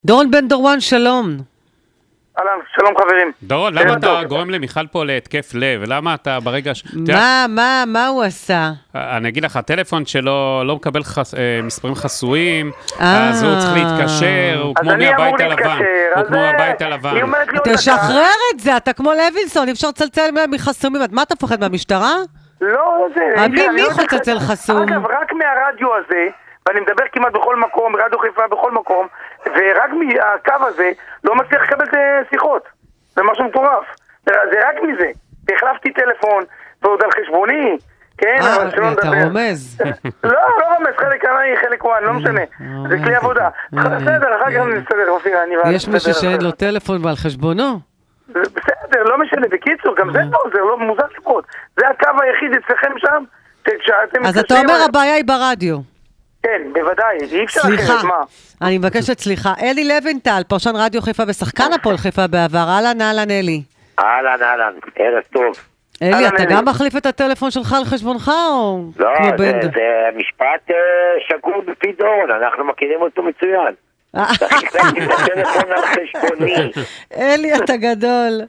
דורון בן דורון, שלום. אהלן, שלום חברים. דורון, למה אתה גורם למיכל פה להתקף לב? למה אתה ברגע מה הוא עשה? אני אגיד לך, הטלפון שלו לא מקבל מספרים חסויים, אז הוא צריך להתקשר, הוא כמו מהבית הלבן. הוא כמו הבית הלבן. תשחרר את זה, אתה כמו לוינסון, אי אפשר לצלצל מחסומים. מה אתה פוחד מהמשטרה? לא, זה... מי יכול לצלצל חסום? אגב, רק מהרדיו הזה, ואני מדבר כמעט בכל מקום, רדיו חיפה בכל מקום, ורק מהקו הזה לא מצליח לקבל שיחות. זה משהו מטורף. זה רק מזה. החלפתי טלפון, ועוד על חשבוני, כן, אבל שלא נדבר. אתה רומז. לא רומז, חלק עליי, חלק וואן, לא משנה. זה כלי עבודה. בסדר, אחר כך נסתדר, אופיר, יש מישהו שאין לו טלפון ועל חשבונו? בסדר, לא משנה. בקיצור, גם זה לא מוזר לראות. זה הקו היחיד אצלכם שם, אז אתה אומר הבעיה היא ברדיו. כן, בוודאי, אי אפשר אחרת, מה? אני מבקשת סליחה. אלי לוינטל, פרשן רדיו חיפה ושחקן הפועל חיפה בעבר. אהלן, אלי. אהלן, ערב טוב. אלי, אתה גם מחליף את הטלפון שלך על חשבונך או לא, כמו בנד? זה משפט שגור בפי דורון, אנחנו מכירים אותו מצוין. החלפתי את הטלפון על חשבוני. אלי, אתה גדול.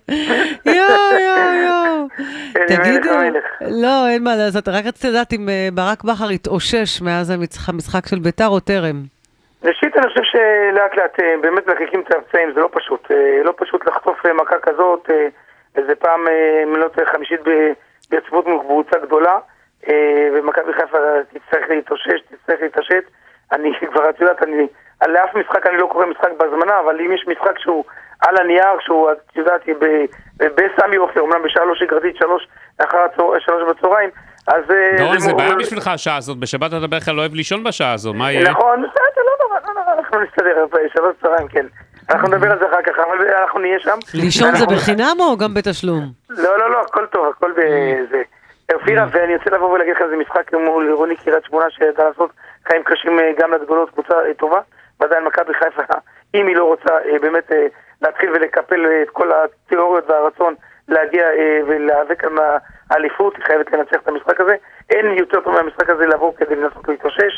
יו. תגידו, לא, אין מה לעשות. רק רציתי לדעת אם ברק בכר התאושש מאז המשחק של ביתר או טרם. ראשית, אני חושב שלאט לאט באמת מחכים את הפצעים, זה לא פשוט. לא פשוט לחטוף מכה כזאת, איזה פעם מנות חמישית ברציפות מקבוצה גדולה, ומכבי חיפה תצטרך להתעשת. אני כבר יודעת, לאף משחק אני לא קורא משחק בהזמנה, אבל אם יש משחק שהוא על הנייר, שהוא, את יודעת, בסמי עופר, אומנם בשעה לא שגרתית, 3 בצהריים, אז... דורון, זה בעיה בשבילך השעה הזאת, בשבת אתה בדרך כלל לא אוהב לישון בשעה הזאת, מה יהיה? נכון, לא, אנחנו נסתדר, 3 בצהריים, כן. אנחנו נדבר על זה אחר כך, אבל אנחנו נהיה שם. לישון זה בחינם או גם בתשלום? לא, הכל טוב, הכל בזה. אופירה, ואני רוצה לבוא ולהגיד לך, זה משחק מול רוני קריית שמונה שידע לעשות חיים קשים גם לגדולות, קבוצה טובה, ועדיין מכבי חיפה, אם היא לא רוצה באמת להתחיל ולקפל את כל התיאוריות והרצון להגיע ולהיאבק על האליפות, היא חייבת לנצח את המשחק הזה. אין יותר טוב מהמשחק הזה לבוא כדי לנסות להתאושש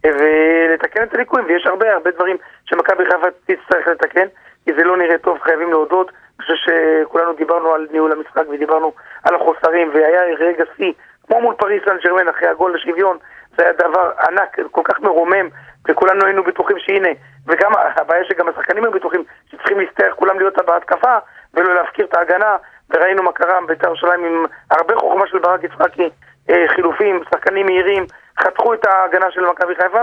ולתקן את הליקויים, ויש הרבה דברים שמכבי חיפה תצטרך לתקן, כי זה לא נראה טוב, חייבים להודות. אני חושב שכולנו דיברנו על ניהול המשחק ודיברנו על החוסרים, והיה רגע שיא, כמו מול פריס סן ז'רמן אחרי הגול לשוויון, זה היה דבר ענק, כל כך מרומם, וכולנו היינו בטוחים שהנה, וגם הבעיה שגם השחקנים היו בטוחים שצריכים להסתער כולם להיות בהתקפה ולא להפקיר את ההגנה, וראינו מה קרה בית"ר ירושלים עם הרבה חוכמה של ברק יצחקי, חילופים, שחקנים מהירים, חתכו את ההגנה של מכבי חיפה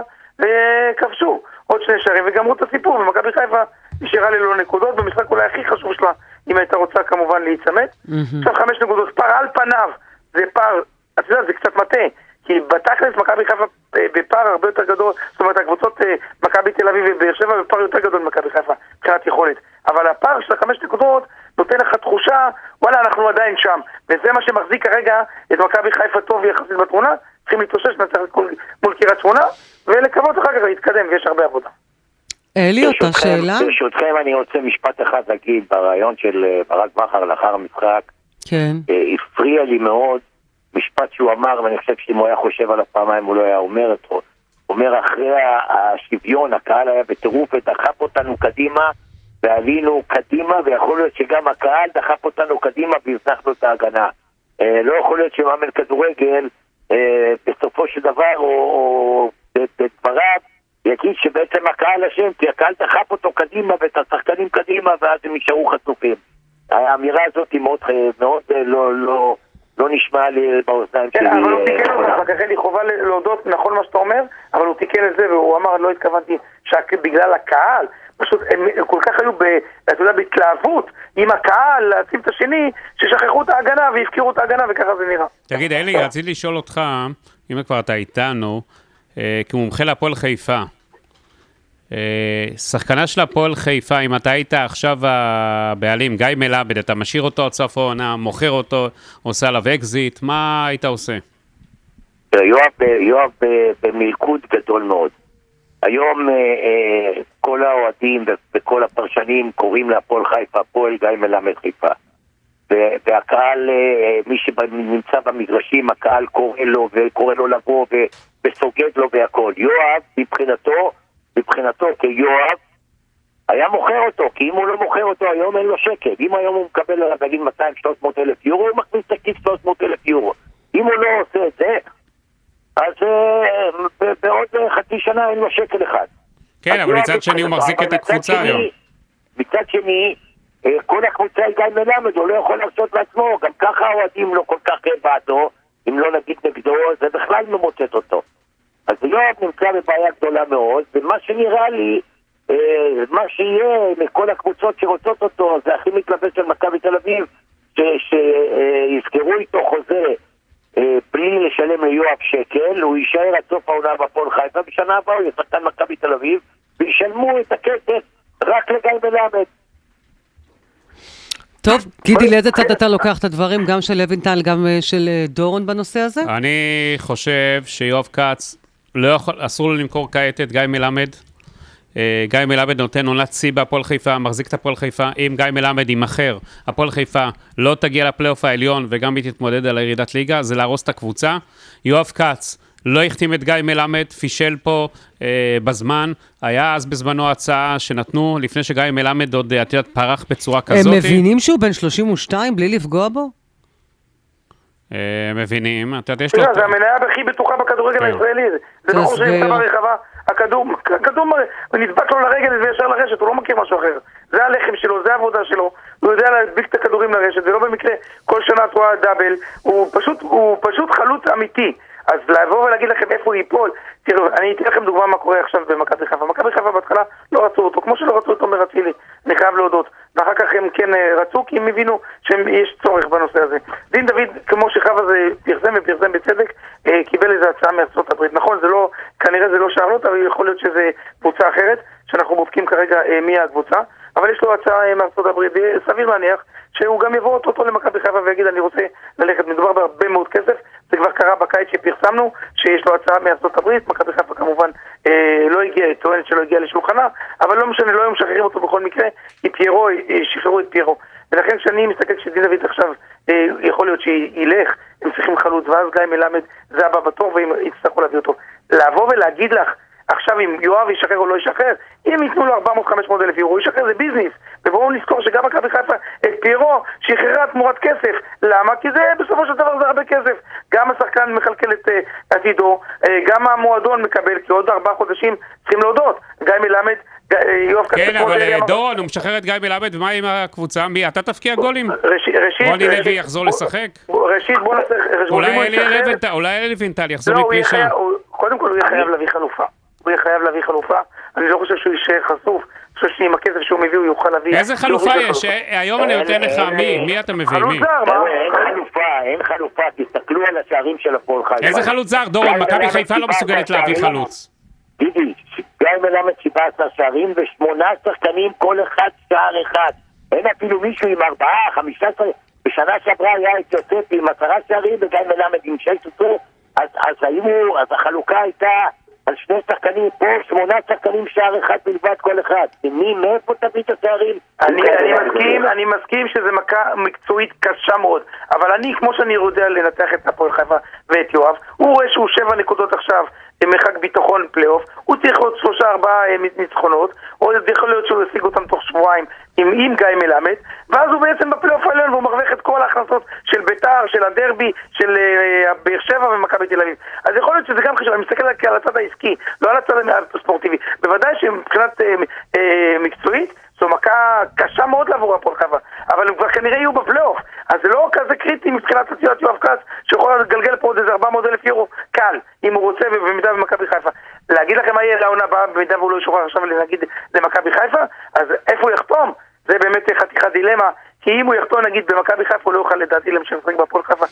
וכבשו עוד 2 שערים וגמרו את הסיפור, ומכבי חיפה נשארה ללא נקודות במשחק אולי הכי חשוב שלה, אם הייתה רוצה כמובן להיצמד. עכשיו 5 נקודות, פער על פניו, זה פער, אתה יודע, זה קצת מטה, כי בתכלס מכבי חיפה בפער הרבה יותר גדול, זאת אומרת הקבוצות מכבי תל אביב ובאר שבע בפער יותר גדול ממכבי חיפה, מבחינת יכולת, אבל הפער של 5 נקודות נותן לך תחושה, וואלה, אנחנו עדיין שם, וזה מה שמחזיק כרגע את מכבי חיפה טוב יחסית בתמונה. צריכים להתאושש, נצטרך מול קריית שמונה, ולקוות אחר כך להתקדם, ויש הרבה עבודה. אלי, אותה שאלה? ברשותכם, אני רוצה משפט אחד להגיד, ברעיון של ברק בכר לאחר המשחק, כן. הפריע לי מאוד משפט שהוא אמר, ואני חושב שאם הוא היה חושב על הפעמיים, הוא לא היה אומר אותו. הוא אומר, אחרי השוויון, הקהל היה בטירוף, ודחף אותנו קדימה, ועלינו קדימה, ויכול להיות שגם הקהל דחף אותנו קדימה, והזנחנו את ההגנה. לא יכול להיות שמאמן כדורגל, בסופו של דבר, או בדבריו, יגיד שבעצם הקהל אשם, כי הקהל דחף אותו קדימה, ואת השחקנים קדימה, ואז הם נשארו חשופים. האמירה הזאת היא מאוד לא נשמע לי באוזניים שלי. כן, אבל הוא תיקן אותה, וכך לי חובה להודות, נכון מה שאתה אומר, אבל הוא תיקן את זה, והוא אמר, לא התכוונתי בגלל הקהל, פשוט הם כל כך היו בהתלהבות עם הקהל להציב את השני, ששכחו את ההגנה והפקירו את ההגנה, וככה זה נראה. תגיד, אלי, רציתי לשאול אותך, אם כבר אתה איתנו, כמומחה להפועל חיפה, שחקנה של הפועל חיפה, אם אתה היית עכשיו הבעלים, גיא מלאבד, אתה משאיר אותו עד סוף העונה, מוכר אותו, עושה עליו אקזיט, מה היית עושה? יואב במלכוד גדול מאוד. היום כל האוהדים וכל הפרשנים קוראים להפועל חיפה, הפועל גיא מלמד חיפה. והקהל, מי שנמצא במגרשים, הקהל קורא לו לבוא וסוגד לו והכל. יואב, מבחינתו כיואב, היה מוכר אותו, כי אם הוא לא מוכר אותו היום אין לו שקל. אם היום הוא מקבל עליו נגיד 200-300 אלף יורו, הוא מכניס תקיף 300 אלף יורו. אם הוא לא עושה את זה, אז בעוד חצי שנה אין לו שקל אחד. כן, אבל מצד שני הוא מחזיק את הקבוצה היום. מצד שני, כל הקבוצה היא גיא מלמד, הוא לא יכול לעשות לעצמו, גם ככה האוהדים לא כל כך בעדו, אם לא נגיד נגדו, זה בכלל ממוצאת אותו. אז יואב נמצא בבעיה גדולה מאוד, ומה שנראה לי, מה שיהיה מכל הקבוצות שרוצות אותו, זה הכי מתלבש של מכבי תל אביב, שיזכרו איתו חוזה בלי לשלם ליואב שקל, הוא יישאר עד סוף העונה בפועל חיפה, בשנה הבאה הוא יפתן מכבי תל אביב, וישלמו את הכסף רק לגיא מלמד. טוב, גידי, לאיזה צד אתה לוקח את הדברים, גם של לוינטל, גם של דורון בנושא הזה? אני חושב שיואב כץ, אסור לו למכור כעת את גיא מלמד. גיא מלמד נותן עונת שיא בהפועל חיפה, מחזיק את הפועל חיפה. אם גיא מלמד יימכר, הפועל חיפה לא תגיע לפלייאוף העליון וגם היא תתמודד על ירידת ליגה, זה להרוס את הקבוצה. יואב כץ לא החתים את גיא מלמד, פישל פה בזמן. היה אז בזמנו הצעה שנתנו, לפני שגיא מלמד עוד פרח בצורה כזאת. הם מבינים שהוא בן 32 בלי לפגוע בו? מבינים. זה המניה הכי בטוחה בכדורגל הישראלי. זה נכון שנמצא ברחבה. הכדור נדבק לו לרגל וישר לרשת, הוא לא מכיר משהו אחר. זה הלחם שלו, זה העבודה שלו. הוא יודע להדביק את הכדורים לרשת, ולא במקרה כל שנה את רואה דאבל. הוא פשוט חלוץ אמיתי. אז לבוא ולהגיד לכם איפה הוא ייפול, תראו, אני אתן לכם דוגמה מה קורה עכשיו במכבי חיפה. מכבי חיפה בהתחלה לא רצו אותו, כמו שלא רצו אותו מרצילי, אני חייב להודות. ואחר כך הם כן רצו, כי הם הבינו שיש צורך בנושא הזה. דין דוד, כמו שחווה זה פרסם בצדק, קיבל איזו הצעה מארצות הברית. נכון, כנראה זה לא שרלוט, אבל יכול להיות שזה קבוצה אחרת, שאנחנו בודקים כרגע מי הקבוצה, אבל יש לו הצעה מארצות הברית, וסביר להניח שהוא גם יבוא אותו למכבי חיפה ויגיד, אני רוצה ללכת. מדובר בהרבה מאוד כסף, זה כבר קרה בקיץ שפרסמנו, שיש לו הצעה מארצות הברית. מכבי חיפה כמובן לא הגיע, טוענת שלא הגיע לשולחנה, אבל לא משנה, לא היו משחררים אותו בכל מקרה, כי פיירו, שחררו את פיירו. ולכן כשאני מסתכל שדין דוד עכשיו יכול להיות שילך, הם צריכים חלוץ, ואז גיא מלמד זה הבא בתור, והם יצטרכו להביא אותו. לבוא ולהגיד לך, עכשיו אם יואב ישחרר או לא ישחרר, אם ייתנו לו 400-500 אלף יורו, ישחרר, זה ביזנס. ובואו נזכור שגם מכבי חיפה את פיירו שחררה תמורת כסף. למה? כי זה בסופו של דבר זה הרבה כסף. גם השחקן מחלקל את עתידו, גם המועדון מקבל, כי עוד 4 חודשים צריכים להודות. גיא מלמד, יואב כץ... כן, אבל דורון, הוא משחרר את גיא מלמד, ומה עם הקבוצה? מי? אתה תפקיע גולים? רוני לוי יחזור לשחק? ראשית, בוא נצטרך... אולי אלי וינטל יחזור מפרישה. קודם כל הוא יהיה חייב להביא חלופה. הוא יהיה חייב להביא חלופה. אני לא חושב שהוא יישאר חשוף. אני חושב שעם הכסף שהוא מביא הוא יוכל להביא... איזה חלופה יש? היום אני נותן לך מי אתה מביא? מי? אין חלופה, תסתכלו על השערים של הפועל חיפה. איזה חלוץ זר? דורון, מכבי חיפה לא מסוגלת להביא חלוץ. דידי, גיא מלמד 17 שערים ו8 שחקנים, כל אחד שער אחד. אין אפילו מישהו עם 4, 15, בשנה שעברה היה את יוסף עם 10 שערים וגיא מלמד עם 16, אז החלוקה הייתה על 2 שחקנים פה, 8 שחקנים שער אחד בלבד כל אחד. מאיפה תביא את השערים? אני מסכים שזה מכה מקצועית קשה מאוד, אבל אני, כמו שאני יודע לנתח את הפועל חיפה ואת יואב, הוא רואה שהוא 7 נקודות עכשיו מרחק ביטחון פלייאוף, הוא צריך עוד 3-4 ניצחונות, או יכול להיות שהוא ישיג אותם תוך שבועיים עם גיא מלמד, ואז הוא בעצם בפלייאוף העליון והוא מרוויח את כל ההכנסות של ביתר, של הדרבי, של באר שבע ומכבי תל אביב. אז יכול להיות שזה גם חשוב, אני מסתכל על הצד העסקי, לא על הצד הספורטיבי. בוודאי שמבחינת מקצועית זו מכה קשה מאוד לעבור הפועל חיפה, אבל הם כבר כנראה יהיו בפלייאוף, אז זה לא כזה קריטי מבחינת הציעת יואב כץ שיכול לגלגל פה עוד איזה 400,000 יורו קל, אם הוא רוצה ובמידה במכבי חיפה. להגיד לכם מה יהיה לעונה הבאה במידה והוא לא ישוחרר עכשיו להגיד למכבי חיפה, אז איפה הוא יחתום? זה באמת חתיכת דילמה, כי אם הוא יחתום נגיד במכבי חיפה הוא לא יוכל לדעתי להמשיך לשחק בהפועל חיפה,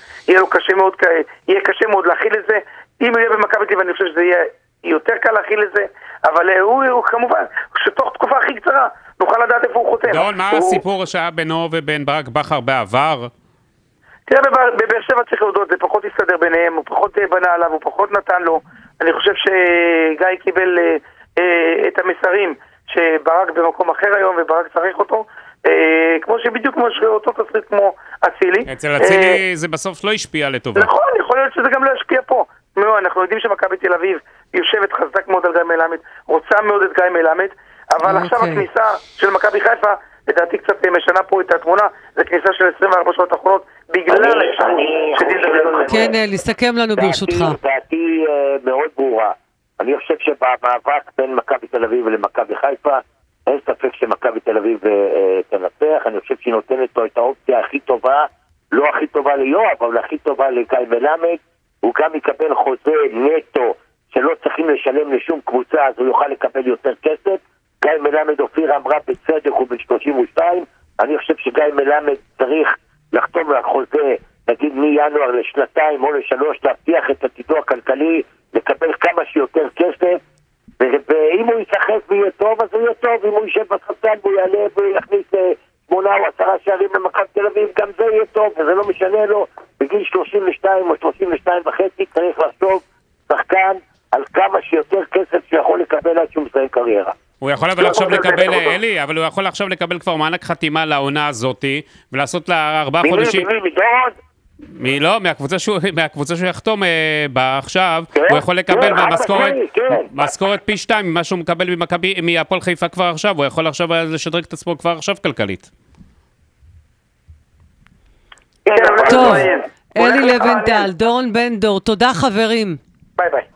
יהיה קשה מאוד להכיל את זה. אם הוא יהיה במכבי תל אביב אני חושב שזה יהיה יותר קל להכיל את זה, אבל הוא כמובן שתוך תקופה הכי קצרה נוכל לדעת איפה הוא חותם. דורון, מה הסיפור שהיה בינו ובין ברק בכר בעבר? תראה, בבאר שבע צריך להודות, זה פחות הסתדר ביניהם, הוא פחות בנה עליו, הוא פחות נתן לו. אני חושב שגיא קיבל את המסרים שברק במקום אחר היום וברק צריך אותו, כמו שבדיוק כמו שאותו תסריט כמו אצילי. אצל אצילי זה בסוף לא השפיע לטובה. נכון, יכול להיות שזה גם לא השפיע פה. אנחנו יודעים שמכבי תל אביב יושבת חזק מאוד על גיא מלמד, רוצה מאוד את גיא מלמד, אבל עכשיו הכניסה של מכבי חיפה, לדעתי קצת משנה פה את התמונה, זה כניסה של 24 שעות האחרונות, בגלל כן, לסכם לנו ברשותך. דעתי מאוד ברורה. אני חושב שבמאבק בין מכבי תל אביב ולמכבי חיפה, אין ספק שמכבי תל אביב תנצח. אני חושב שהיא נותנת לו את האופציה הכי טובה, לא הכי טובה ליואב, אבל הכי טובה לגיא מלמד. הוא גם יקבל חוזה נטו שלא צריכים לשלם לשום קבוצה, אז הוא יוכל לקבל יותר כסף. גיא מלמד, אופיר אמרה בצדק, הוא בן 32. אני חושב שגיא מלמד צריך לחתום על חוזה, נגיד מינואר לשנתיים או לשלוש, להבטיח את עתידו הכלכלי, לקבל כמה שיותר כסף, ואם הוא ישחק ויהיה טוב, אז הוא יהיה טוב. אם הוא יישב בספסל והוא יעלה ויכניס 8 או 10 שערים למכבי תל אביב, גם זה יהיה טוב, וזה לא משנה לו. בגיל 32 או 32 וחצי צריך לחשוב שחקן על כמה שיותר כסף שיכול לקבל עד שהוא מסיים קריירה. הוא יכול אבל עכשיו לקבל, אלי, אבל הוא יכול עכשיו לקבל כבר מענק חתימה לעונה הזאת, ולעשות לה 4 חודשים. מי, לא, מהקבוצה שהוא יחתום בה עכשיו, הוא יכול לקבל משכורת פי 2 ממה שהוא מקבל מהפועל חיפה כבר עכשיו, הוא יכול עכשיו לשדרג את עצמו כבר עכשיו כלכלית. טוב, אלי לבנטל, דורון בן דור, תודה חברים. ביי ביי.